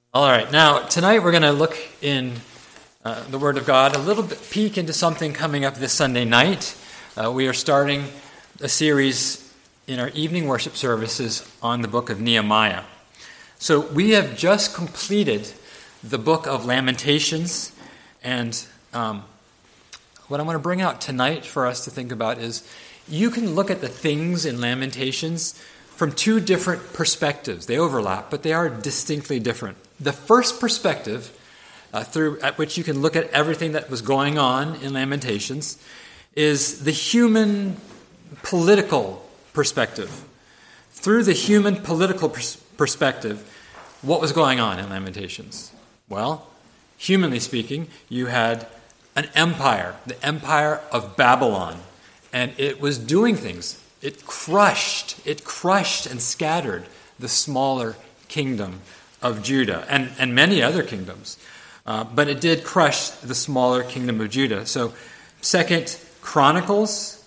All right, now tonight we're going to look in the Word of God, a little bit peek into something coming up this Sunday night. We are starting a series in our evening worship services on the book of Nehemiah. So we have just completed the book of Lamentations, and what I want to bring out tonight for us to think about is you can look at the things in Lamentations from two different perspectives. They overlap, but they are distinctly different. The first perspective, at which you can look at everything that was going on in Lamentations, is the human political perspective. Through the human political perspective, what was going on in Lamentations? Well, humanly speaking, you had an empire, the empire of Babylon, and it was doing things. It crushed and scattered the smaller kingdom of Judah and many other kingdoms. But it did crush the smaller kingdom of Judah. So 2 Chronicles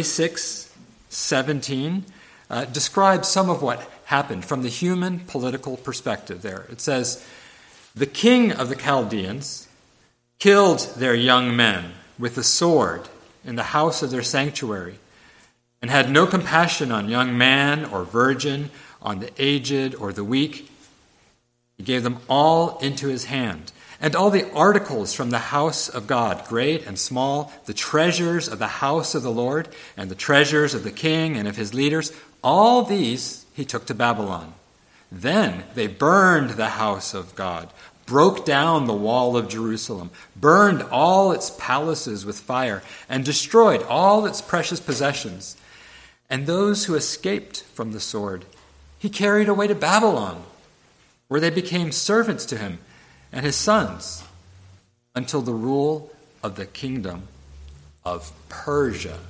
36:17 describes some of what happened from the human political perspective there. It says, "The king of the Chaldeans killed their young men with the sword in the house of their sanctuary, and had no compassion on young man or virgin, on the aged or the weak. He gave them all into his hand, and all the articles from the house of God, great and small, the treasures of the house of the Lord, and the treasures of the king and of his leaders, all these he took to Babylon. Then they burned the house of God, broke down the wall of Jerusalem, burned all its palaces with fire, and destroyed all its precious possessions. And those who escaped from the sword he carried away to Babylon, where they became servants to him and his sons, until the rule of the kingdom of Persia."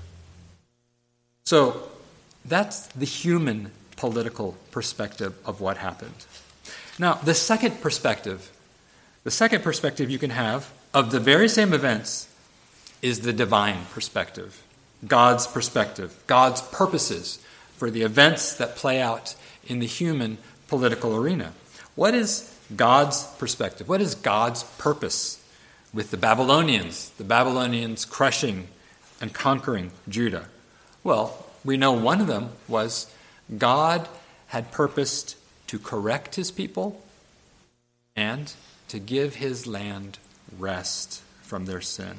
So that's the human political perspective of what happened. Now, the second perspective you can have of the very same events is the divine perspective, God's perspective, God's purposes for the events that play out in the human political arena. What is God's perspective? What is God's purpose with the Babylonians crushing and conquering Judah? Well, we know one of them was God had purposed to correct his people and to give his land rest from their sin.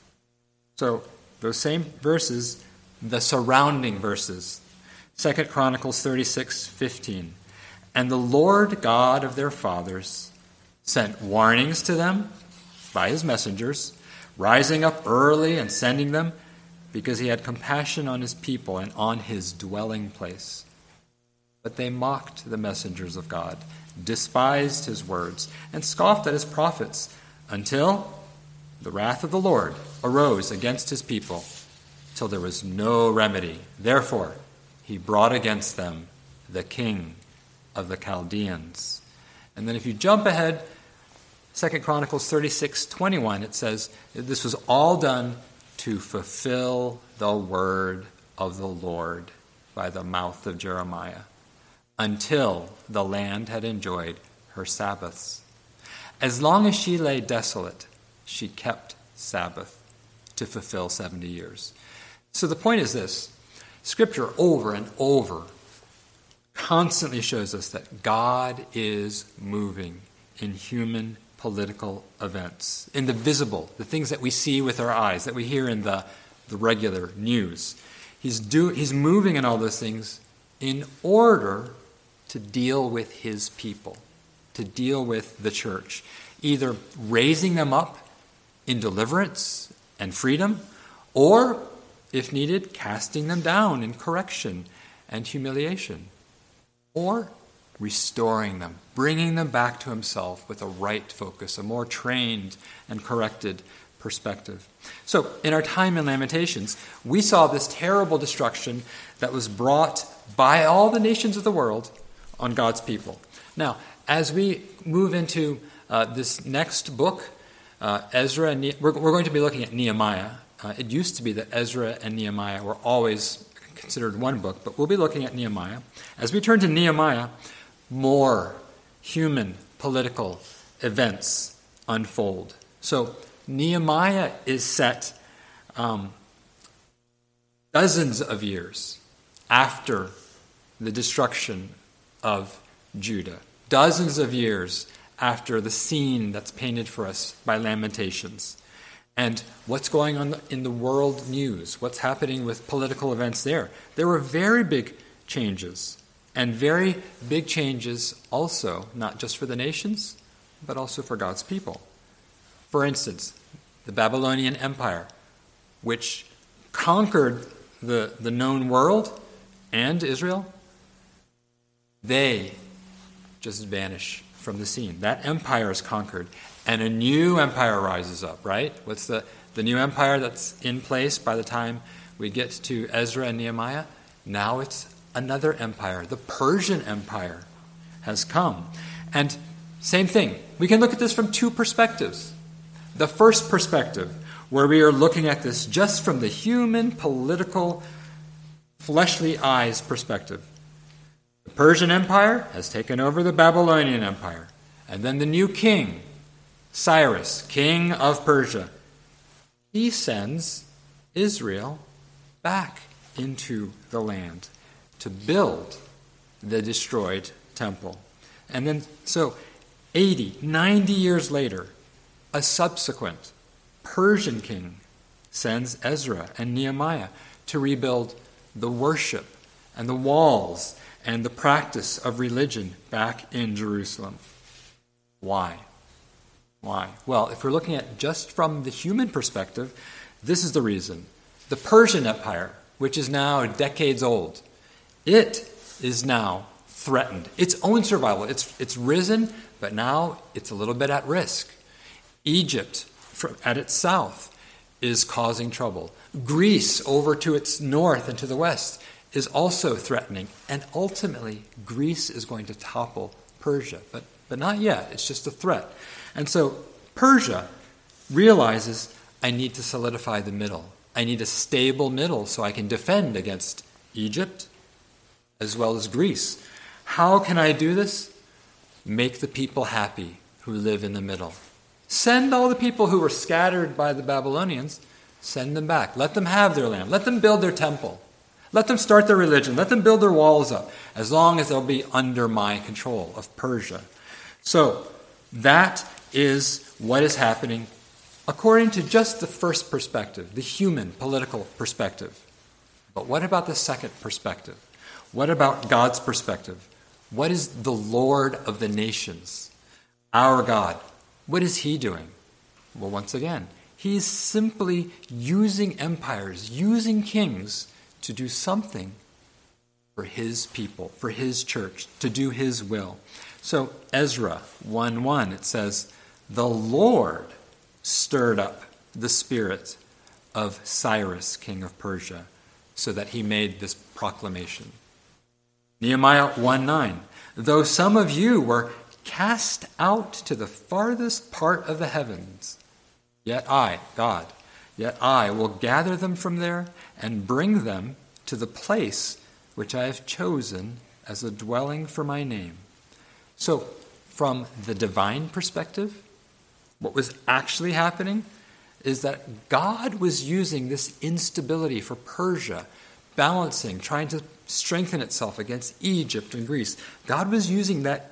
So those same verses, the surrounding verses, 2 Chronicles 36:15. "And the Lord God of their fathers sent warnings to them by his messengers, rising up early and sending them, because he had compassion on his people and on his dwelling place. But they mocked the messengers of God, despised his words, and scoffed at his prophets, until the wrath of the Lord arose against his people, till there was no remedy. Therefore he brought against them the king of the Chaldeans." And then if you jump ahead, 2 Chronicles 36:21, it says this was all done to fulfill the word of the Lord by the mouth of Jeremiah, until the land had enjoyed her Sabbaths. As long as she lay desolate, she kept Sabbath to fulfill 70 years. So the point is this: Scripture over and over constantly shows us that God is moving in human political events, in the visible, the things that we see with our eyes, that we hear in the regular news. He's moving in all those things in order to deal with his people, to deal with the church, either raising them up in deliverance and freedom, or, if needed, casting them down in correction and humiliation, or restoring them, bringing them back to himself with a right focus, a more trained and corrected perspective. So, in our time in Lamentations, we saw this terrible destruction that was brought by all the nations of the world on God's people. Now, as we move into this next book, Ezra and we're going to be looking at Nehemiah. It used to be that Ezra and Nehemiah were always considered one book, but we'll be looking at Nehemiah. As we turn to Nehemiah, more human political events unfold. So Nehemiah is set dozens of years after the destruction of Judah, dozens of years after the scene that's painted for us by Lamentations. And what's going on in the world news, what's happening with political events there. There were very big changes, and very big changes also, not just for the nations, but also for God's people. For instance, the Babylonian Empire, which conquered the known world and Israel, they just vanish from the scene. That empire is conquered, and a new empire rises up, right? What's the new empire that's in place by the time we get to Ezra and Nehemiah? Now it's another empire. The Persian Empire has come. And same thing. We can look at this from two perspectives. The first perspective, where we are looking at this just from the human, political, fleshly eyes perspective. The Persian Empire has taken over the Babylonian Empire. And then the new king, Cyrus, king of Persia, he sends Israel back into the land to build the destroyed temple. And then, so 80, 90 years later, a subsequent Persian king sends Ezra and Nehemiah to rebuild the worship and the walls and the practice of religion back in Jerusalem. Why? Why? Well, if we're looking at just from the human perspective, this is the reason. The Persian Empire, which is now decades old, it is now threatened. Its own survival. It's risen, but now it's a little bit at risk. Egypt, at its south, is causing trouble. Greece, over to its north and to the west, is also threatening. And ultimately, Greece is going to topple Persia. But not yet. It's just a threat. And so Persia realizes, I need to solidify the middle. I need a stable middle so I can defend against Egypt as well as Greece. How can I do this? Make the people happy who live in the middle. Send all the people who were scattered by the Babylonians, send them back. Let them have their land. Let them build their temple. Let them start their religion. Let them build their walls up, as long as they'll be under my control of Persia. So that is what is happening according to just the first perspective, the human political perspective. But what about the second perspective? What about God's perspective? What is the Lord of the nations, our God? What is he doing? Well, once again, he's simply using empires, using kings to do something for his people, for his church, to do his will. So Ezra 1:1, it says, the Lord stirred up the spirit of Cyrus, king of Persia, so that he made this proclamation. Nehemiah 1:9, though some of you were cast out to the farthest part of the heavens, yet I, God, yet I will gather them from there and bring them to the place which I have chosen as a dwelling for my name. So, from the divine perspective, what was actually happening is that God was using this instability for Persia, balancing, trying to strengthen itself against Egypt and Greece. God was using that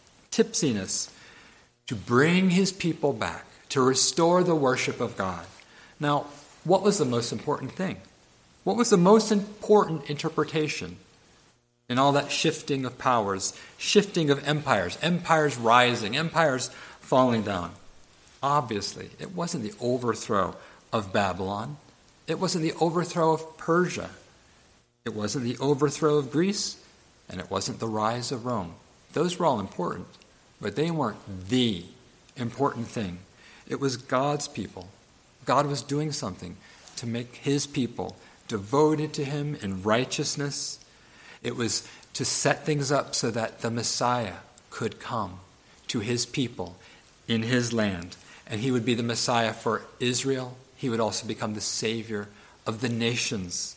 tipsiness to bring his people back, to restore the worship of God. Now, what was the most important thing? What was the most important interpretation in all that shifting of powers, shifting of empires rising, empires falling down? Obviously, it wasn't the overthrow of Babylon. It wasn't the overthrow of Persia. It wasn't the overthrow of Greece, and it wasn't the rise of Rome. Those were all important, but they weren't the important thing. It was God's people. God was doing something to make his people devoted to him in righteousness. It was to set things up so that the Messiah could come to his people in his land. And he would be the Messiah for Israel. He would also become the Savior of the nations.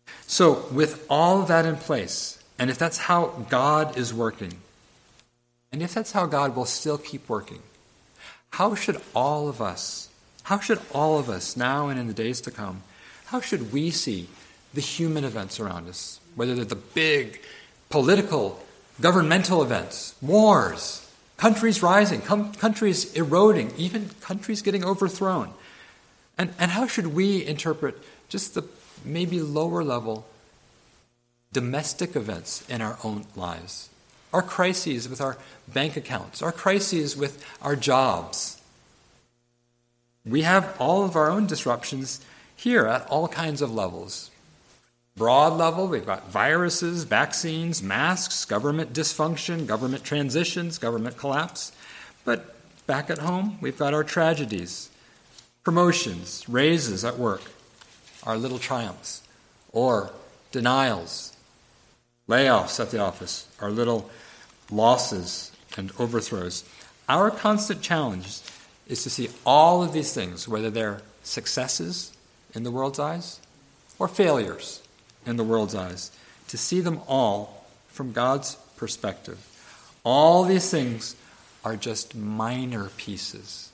So with all of that in place, and if that's how God is working, and if that's how God will still keep working, how should all of us now and in the days to come, how should we see the human events around us, whether they're the big political, governmental events, wars, countries rising, countries eroding, even countries getting overthrown? And how should we interpret just the maybe lower level domestic events in our own lives? Our crises with our bank accounts, our crises with our jobs. We have all of our own disruptions here at all kinds of levels. Broad level, we've got viruses, vaccines, masks, government dysfunction, government transitions, government collapse. But back at home, we've got our tragedies, promotions, raises at work, our little triumphs, or denials, layoffs at the office, our little losses and overthrows. Our constant challenge is to see all of these things, whether they're successes in the world's eyes or failures in the world's eyes, to see them all from God's perspective. All these things are just minor pieces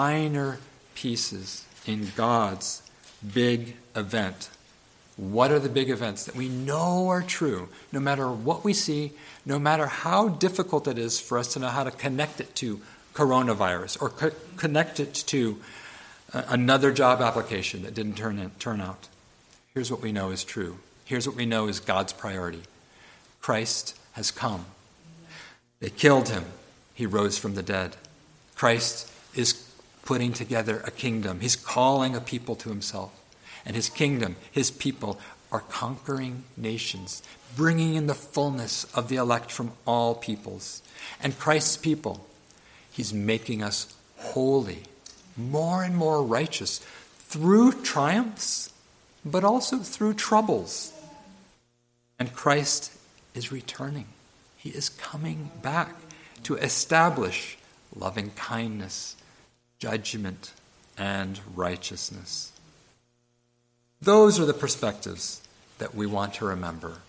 in God's big event. What are the big events that we know are true, no matter what we see, no matter how difficult it is for us to know how to connect it to coronavirus or connect it to another job application that didn't turn out? Here's what we know is true. Here's what we know is God's priority. Christ has come. They killed him. He rose from the dead. Christ is putting together a kingdom. He's calling a people to himself. And his kingdom, his people, are conquering nations, bringing in the fullness of the elect from all peoples. And Christ's people, he's making us holy, more and more righteous, through triumphs, but also through troubles. And Christ is returning. He is coming back to establish loving kindness, judgment, and righteousness. Those are the perspectives that we want to remember.